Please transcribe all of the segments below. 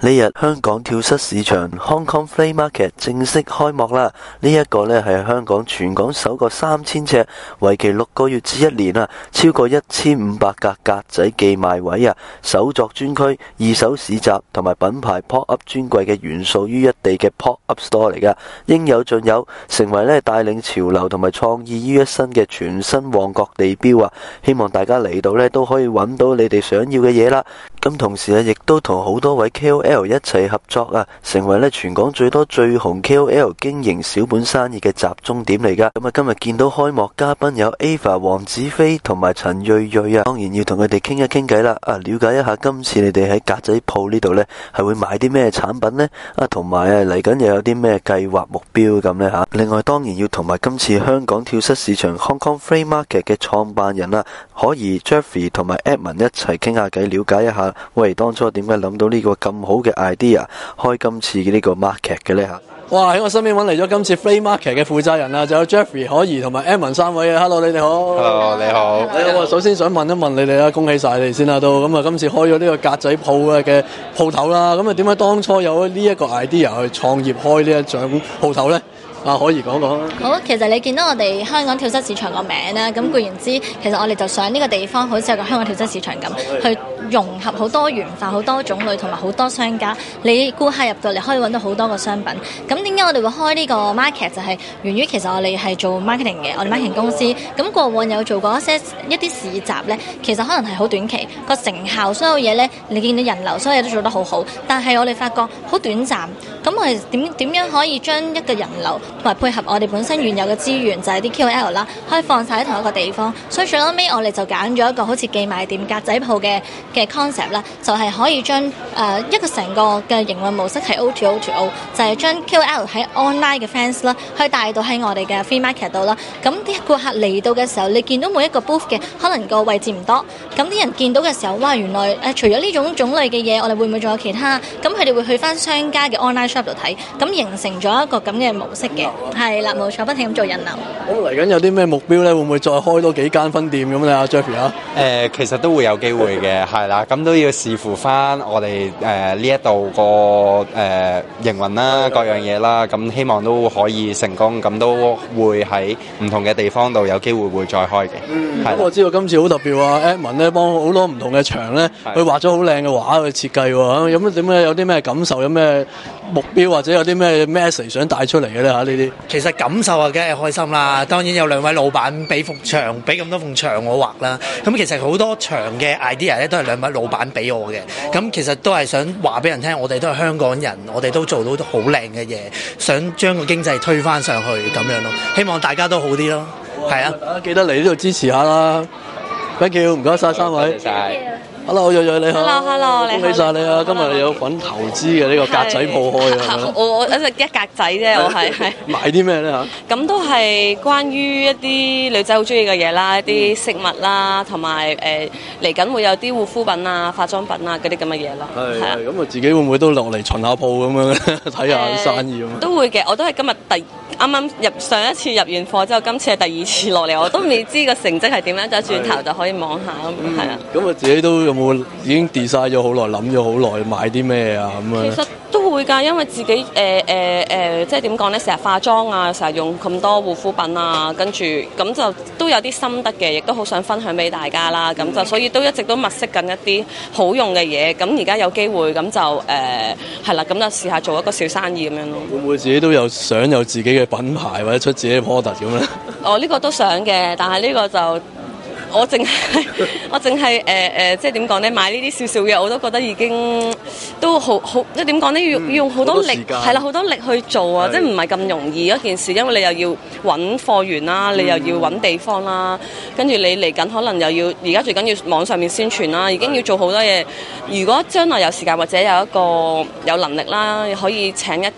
呢日香港跳蚤市場 Hong Kong Flea Market 正式開幕啦！呢一個呢係香港全港首個3000尺，為期6個月至1年啊，超過1500架格仔寄賣位啊，手作專區、二手市集同埋品牌 pop up 專櫃嘅元素於一地嘅 pop up store 嚟噶，應有盡有，成為呢帶領潮流同埋創意於一身嘅全新旺角地標啊！希望大家嚟到呢都可以揾到你哋想要嘅嘢啦。咁同時亦都同好多位 KOL 一齊合作啊，成為全港最多最紅 KOL 經營小本生意嘅集中點嚟噶。咁今日見到開幕嘉賓有 Ava 黃子飛同埋陳瑞瑞啊，當然要同佢哋傾一傾偈啦。了解一下今次你哋喺格仔鋪呢度呢係會買啲咩產品呢？同埋嚟緊又有啲咩計劃目標咁呢吓。另外當然要同埋今次香港跳蚤市場 Hong Kong Flea Market 嘅創辦人可怡 Jeffrey 同埋 Edmond 一齊傾下偈，了解一下喂，當初點解諗到呢個咁好嘅 idea 開今次呢個 market 嘅呢吓？ 哇！喺我身邊揾嚟咗今次 Flea Market 嘅負責人啊，就有 Jeffrey、可怡同埋 Edmond 3位啊。Hello， 你哋好。 Hello， 你好。 我首先想問一問你哋啦，恭喜晒你哋先啦都。咁啊，今次開咗呢個格仔鋪嘅鋪頭啦。咁啊，點解當初有呢一個 idea 去創業開呢一種鋪頭呢？可以講講。 好，其實你見到我哋香港跳蚤市場個名咧，咁固然之，其實我哋就想呢個地方好似有個香港跳蚤市場咁，去融合好多元化、好多種類同埋好多商家。你顧客入到嚟可以揾到好多個商品。咁點解我哋會開呢個 market？ 就係源於其實我哋係做 marketing 嘅，我哋 marketing 公司。咁過往有做過一啲市集呢，其實可能係好短期，個成效所有嘢呢，你見到人流所有嘢都做得好好，但係我哋發覺好短暫。咁我哋點樣可以將一個人流同埋配合我哋本身原有嘅資源，就係啲 KOL 啦，可以放晒喺同一個地方。所以最後尾我哋就揀咗一個好似寄賣店格仔鋪嘅 concept 啦，就係可以將一個成個嘅營運模式係 O2O2O， 就係將 KOL 喺 online 嘅 fans 啦，可以帶到喺我哋嘅 Flea Market 度啦。咁啲顧客嚟到嘅時候，你見到每一個 booth 嘅可能個位置唔多，咁啲人見到嘅時候，哇！原來除咗呢種類嘅嘢，我哋會唔會仲有其他？咁佢哋會去翻商家嘅 online shop 度睇，咁形成咗一個咁嘅模式嘅。係啦，冇錯，不停咁做人流。 咁嚟緊有啲咩目標咧？會唔會再開多幾間分店咁咧？阿 Jeffrey 啊？ 其實都會有機會嘅，係啦，咁都要視乎翻我哋呢一度個營運啦，各樣嘢啦，咁希望都可以成功，咁都會喺唔同嘅地方度有機會會再開嘅。 咁我知道今次好特別喎，Edmond 咧幫好多唔同嘅場咧，佢畫咗好靚嘅畫去設計喎。有啲咩感受？有咩目標或者有啲咩 message 想帶出嚟嘅咧嚇？呢啲其實感受啊，梗係開心啦！當然有兩位老闆俾咁多幅牆我畫啦。咁其實好多場嘅 idea 咧都係兩位老闆俾我嘅。咁其實都係想話俾人聽，我哋都係香港人，我哋都做到好靚嘅嘢，想將個經濟推返上去咁樣咯。希望大家都好啲咯。係啊， 大家記得嚟呢度支持下啦。Thank you，唔該晒3位。 多謝晒。 Hello， 瑞瑞你好。 Hello， 恭喜晒你啊！今日你有份投資嘅呢個格仔鋪開啊！ 我一格仔啫，我係賣啲咩咧嚇？ 咁都係關於一啲女仔好中意嘅嘢啦，一啲飾物啦，同埋嚟緊會有啲護膚品啊、化妝品啊嗰啲咁嘅嘢咯。係啊， 咁啊自己會唔會都落嚟巡下鋪咁樣睇下啲生意咁？ 都會嘅，我都係今日啱啱上一次入完貨之後，今次係第2次落嚟，我都未知個成績係點樣，就轉頭就可以望下咁，係啊。 咁啊自己都有冇已經 design 咗好耐，諗咗好耐買啲咩啊咁啊？ 其實都會㗎，因為自己即係點講咧，成日化妝啊，成日用咁多護膚品啊，跟住咁就都有啲心得嘅，亦都好想分享俾大家啦。咁就所以都一直都物色緊一啲好用嘅嘢。咁而家有機會咁就係啦，咁就試下做一個小生意咁樣咯。 會唔會自己都有想有自己嘅品牌或者出自己嘅 product 咁咧？ 我呢個都想嘅，但係呢個就我淨係即係點講咧？買呢啲少少嘢我都覺得已經都好即係點講咧？要用好多力，係啦，好多力去做啊！即係唔係咁容易一件事，因為你又要揾貨源啦，你又要揾地方啦，跟住你嚟緊可能又要而家最緊要網上面宣傳啦，已經要做好多嘢。如果將來有時間或者有一個有能力啦，可以請一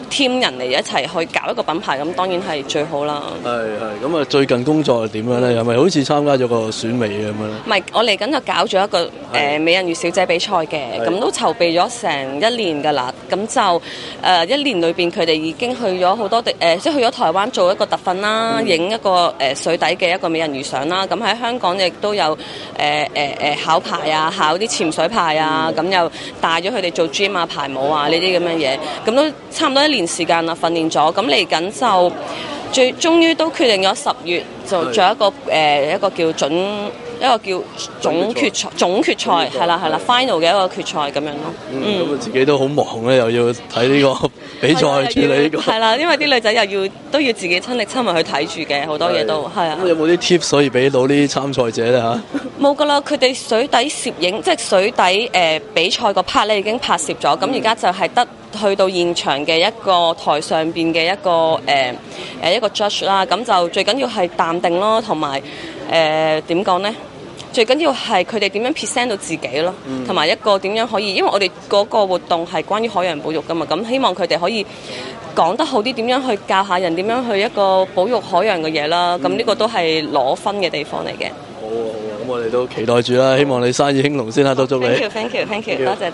team 人嚟一齊去搞一個品牌，咁當然係最好啦。 係咁啊！最近工作係點樣咧？係咪好似參加咗個選美咁樣咧？ 唔係，我嚟緊就搞咗一個美人魚小姐比賽嘅，咁都籌備咗成1年㗎啦。咁就1年裏邊，佢哋已經去咗好多即係去咗台灣做一個特訓啦，影一個水底嘅一個美人魚相啦。咁喺香港亦都有考牌啊，考啲潛水牌啊，咁又帶咗佢哋做 gym 啊、排舞啊呢啲咁嘅嘢，咁都差唔多1年時間啦，訓練咗。咁嚟緊就終於都決定咗10月就做一個一個叫總決賽係啦 final 嘅一個決賽咁樣咯。 咁自己都好忙咧，又要睇呢個比賽處理呢個。 係啦，因為啲女仔都要自己親力親為去睇住嘅，好多嘢都係啊。 咁有冇啲 tips 可以俾到啲參賽者咧嚇？ 冇㗎啦，佢哋水底攝影即係水底比賽個 part 咧已經拍攝咗，咁而家就係得去到現場嘅一個台上邊嘅一個 judge 啦，咁就最緊要係淡定咯，同埋點講呢？最緊要係佢哋點樣 present 到自己咯，同埋一個點樣可以，因為我哋嗰個活動係關於海洋保育㗎嘛，咁希望佢哋可以講得好啲，點樣去教下人點樣去一個保育海洋嘅嘢啦，咁呢個都係攞分嘅地方嚟嘅。 好啊，咁我哋都期待住啦，希望你生意興隆先啦，都祝你。 Thank you，多謝。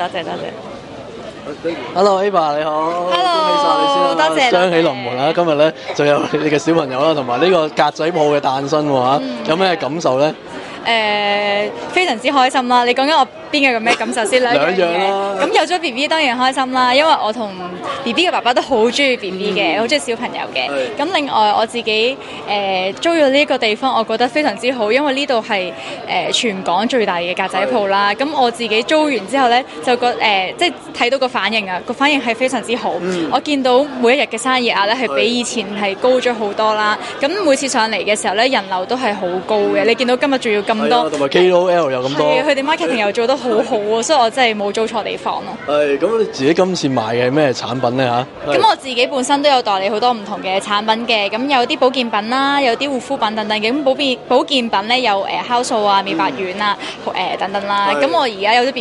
Hello Ava 你好 Hello， 恭喜晒你先啦， 多謝雙喜臨門啦！今日咧就有你嘅小朋友啦，同埋呢個格仔鋪嘅誕生喎嚇，有咩感受咧？ 非常之開心啦！你講緊我邊個有咩感受先？兩樣啦。 咁有咗 B B 當然開心啦，因為我同 B B 嘅爸爸都好中意 B B 嘅，好中意小朋友嘅。咁另外我自己租咗呢個地方，我覺得非常之好，因為呢度係全港最大嘅格仔鋪啦。咁我自己租完之後咧，就即係睇到個反應啊，個反應係非常之好。我見到每一日嘅生意額咧係比以前係高咗好多啦。咁每次上嚟嘅時候咧，人流都係好高嘅。你見到今日仲要咁多， 同埋 KOL 有咁多， 係佢哋 marketing 又做得好好喎，所以我真係冇租錯地方咯。 係咁，你自己今次賣嘅係咩產品咧嚇？ 咁我自己本身都有代理好多唔同嘅產品嘅，咁有啲保健品啦，有啲護膚品等等嘅。咁保健品咧有酵素啊、美白丸啊、等等啦。咁我而家有咗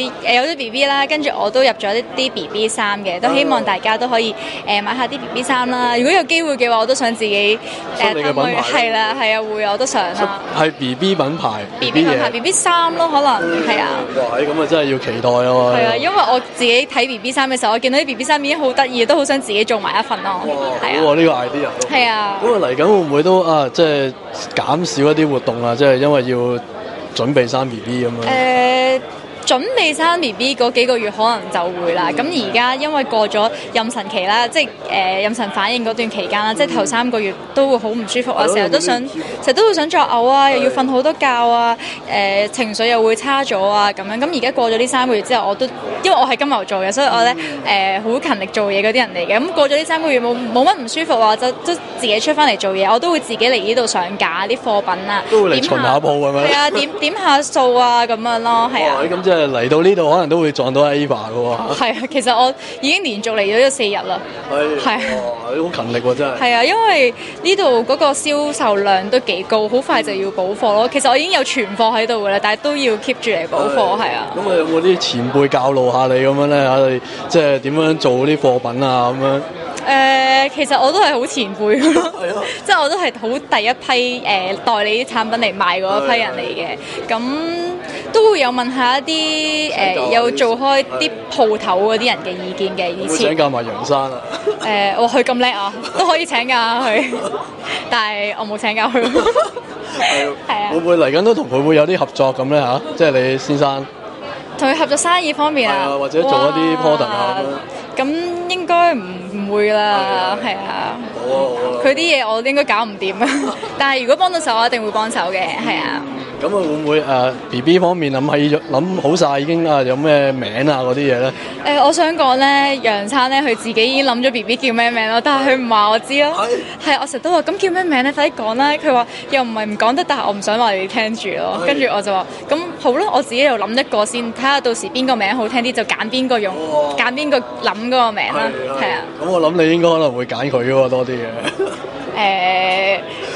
BB 啦，跟住我都入咗啲 BB 衫嘅，都希望大家都可以買下啲 BB 衫啦。如果有機會嘅話，我都想自己你嘅品牌係啦，係啊，會我都想啦。 係 BB 品牌 BB 品牌 BB 衫咯，可能係啊。 哇！咁啊真係要期待咯。 係啊，因為我自己睇 BB 衫嘅時候，我見到啲 BB 衫已經好得意，都好想自己做埋一份咯。係啊， 好喎，呢個 idea。 係啊。 咁啊嚟緊會唔會都即係減少一啲活動啊？即係因為要準備生 BB 咁樣。 準備生 BB 嗰幾個月可能就會啦，咁而家因為過咗妊娠期啦，即係妊娠反應嗰段期間啦，即係頭3個月都會好唔舒服啊，成日都會想作嘔啊，又要瞓好多覺啊，情緒又會差咗啊咁樣。咁而家過咗呢3個月之後，因為我係金牛座嘅，所以我咧好勤力做嘢嗰啲人嚟嘅。咁過咗呢3個月冇乜唔舒服啊，就都自己出翻嚟做嘢，我都會自己嚟呢度上架啲貨品啊， 都會嚟巡下鋪咁樣。 係啊，點下數啊咁樣咯，係啊。 咁即係嚟到呢度可能都會撞到 Ava 嘅喎。 係啊，其實我已經連續嚟咗4日啦。係啊， 你好勤力喎真係。 係啊，因為呢度嗰個銷售量都幾高，好快就要補貨咯。其實我已經有存貨喺度㗎啦，但係都要 keep 住嚟補貨，係啊。 咁有冇啲前輩教路下你咁樣咧？你即係點樣做啲貨品啊咁樣？ 其實我都係好前輩咯，即係我都係好第一批代理啲產品嚟賣嗰一批人嚟嘅，咁都會有問下一啲有做開啲鋪頭嗰啲人嘅意見嘅。以前會請教埋楊生啊？ 哇，佢咁叻啊，都可以請教下佢，但係我冇請教佢。係啊。 會唔會嚟緊都同佢會有啲合作咁咧嚇？即係你先生同佢合作生意方面啊， 或者做一啲 product 啊咁應該唔會啦，係啊。佢啲嘢我應該搞唔掂啊，但係如果幫到手，我一定會幫手嘅，係啊。 咁啊會唔會BB 方面諗好晒已經有咩名啊嗰啲嘢咧？ 我想講咧，楊生咧佢自己已經諗咗 BB 叫咩名咯，但係佢唔話我知咯。係我成日都話咁叫咩名咧，快啲講啦！佢話又唔係唔講得，但係我唔想話你哋聽住咯。跟住我就話咁好啦，我自己又諗一個先，睇下到時邊個名好聽啲就揀邊個用，揀邊個諗嗰個名啦。係啊。 咁我諗你應該可能會揀佢嗰個多啲嘅。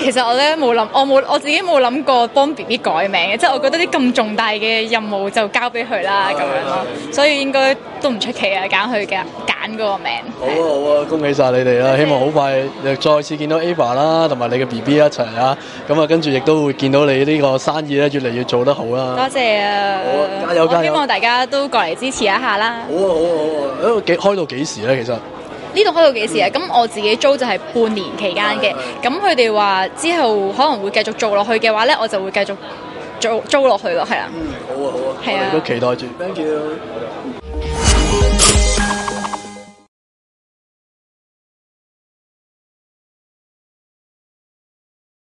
其實我咧冇諗，我自己冇諗過幫 BB 改名嘅，即係我覺得啲咁重大嘅任務就交俾佢啦咁樣咯，所以應該都唔出奇啊，揀嗰個名。 好啊好啊，恭喜晒你哋啦！希望好快又再次見到 Ava 啦，同埋你嘅 BB 一齊啊！咁啊，跟住亦都會見到你呢個生意咧越嚟越做得好啦。 多謝啊！ 好啊，加油加油！ 希望大家都過嚟支持一下啦。 好啊好啊好啊！開到幾時咧？其實呢度開到幾時啊？咁我自己租就係半年期間嘅，咁佢哋話之後可能會繼續做落去嘅話咧，我就會繼續租落去咯，係啦。 好啊好啊， 係啊， 我哋都期待住。Thank you。